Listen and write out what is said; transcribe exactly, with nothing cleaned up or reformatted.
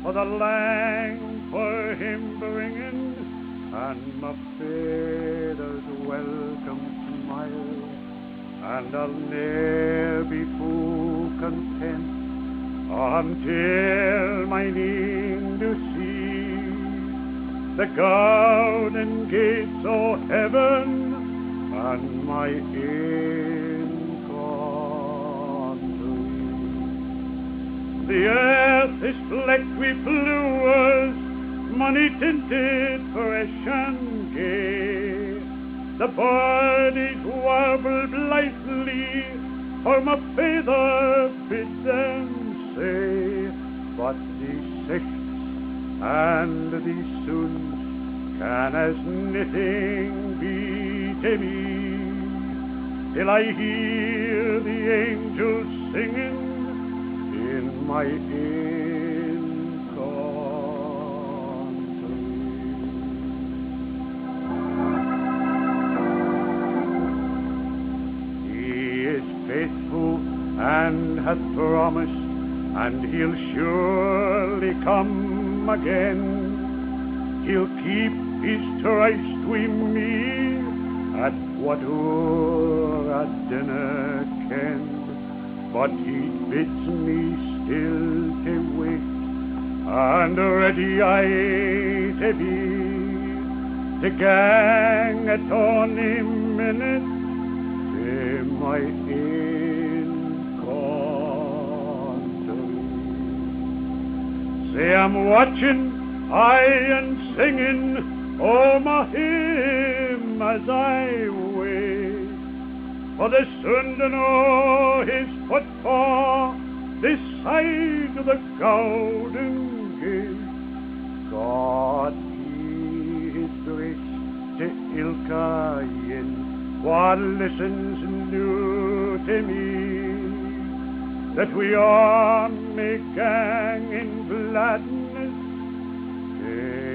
for the lang for him bringing, and my father's welcome smile, and I'll ne'er be full content until my name do see the golden gates of heaven and my in country. The earth is flecked with flowers, money tinted, fresh and gay. The birdies warble blithely, for my father bid them say. But these sichts and these soons can as nothing be to me, till I hear the angels singing in my in country. He is faithful and hath promised, and he'll surely come again. He'll keep his tryst with me at whatever a dinner can, but he bids me still to wait, and ready I to be to gang at any minute to my in country. Say I'm watching, I and singing, oh my hymn as I wait for the son to know his footfall this side of the golden gate. God be his grace to ilka yin what listens new to me, that we all may gang in gladness.